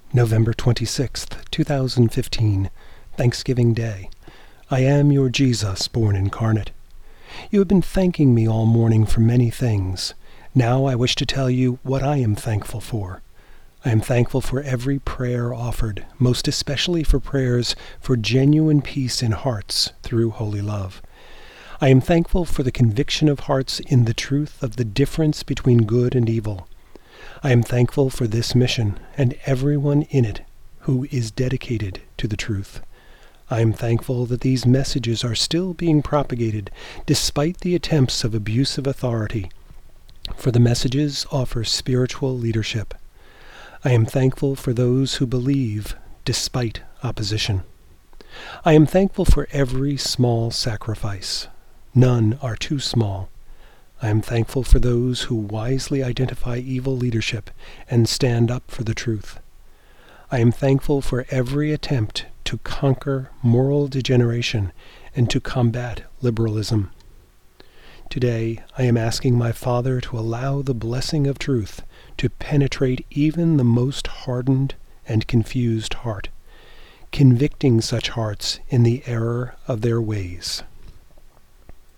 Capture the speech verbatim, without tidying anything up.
November twenty-sixth, two thousand fifteen, Thanksgiving Day. I am your Jesus, born incarnate. You have been thanking me all morning for many things. Now I wish to tell you what I am thankful for. I am thankful for every prayer offered, most especially for prayers for genuine peace in hearts through holy love. I am thankful for the conviction of hearts in the truth of the difference between good and evil. I am thankful for this mission and everyone in it who is dedicated to the truth. I am thankful that these messages are still being propagated despite the attempts of abusive authority, for the messages offer spiritual leadership. I am thankful for those who believe despite opposition. I am thankful for every small sacrifice. None are too small. I am thankful for those who wisely identify evil leadership and stand up for the truth. I am thankful for every attempt to conquer moral degeneration and to combat liberalism. Today, I am asking my Father to allow the blessing of truth to penetrate even the most hardened and confused heart, convicting such hearts in the error of their ways.